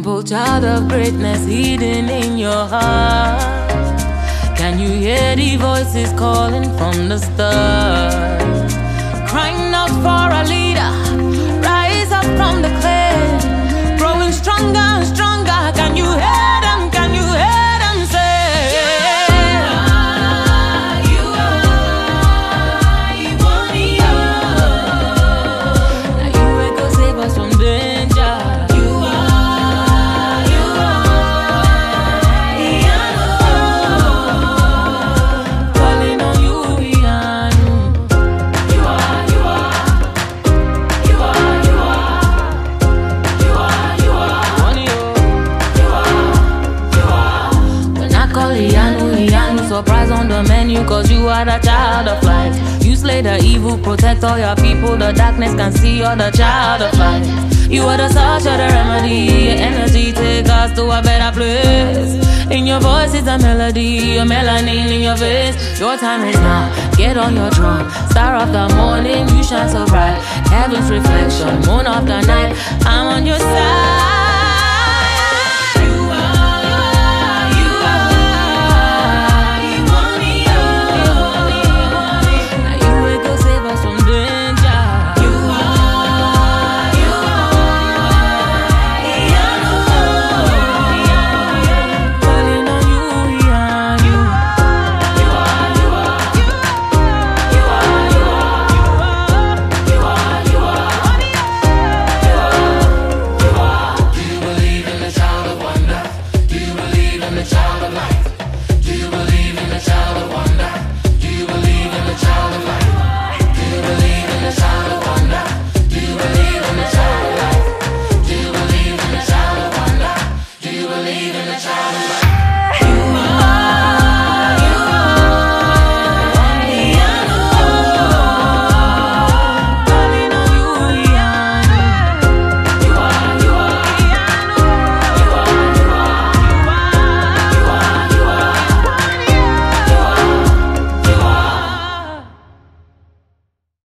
Simple child of greatness hidden in your heart. Can you hear the voices calling from the stars? Crying out for a leader, rise up from the clay, growing stronger and stronger. Can you hear them? Can you hear them say? From danger, you are, calling on you, you are, when I call Iyanu, surprise on the menu, cause you are the child of light. You slay the evil, protect all your people. The darkness can see you're the child of light. You are the source, you're the remedy. Your energy take us to a better place. In your voice is a melody, a melanin in your face. Your time is now, get on your drum. Star of the morning, you shine so bright. Heaven's reflection, moon of the night, I'm on your side.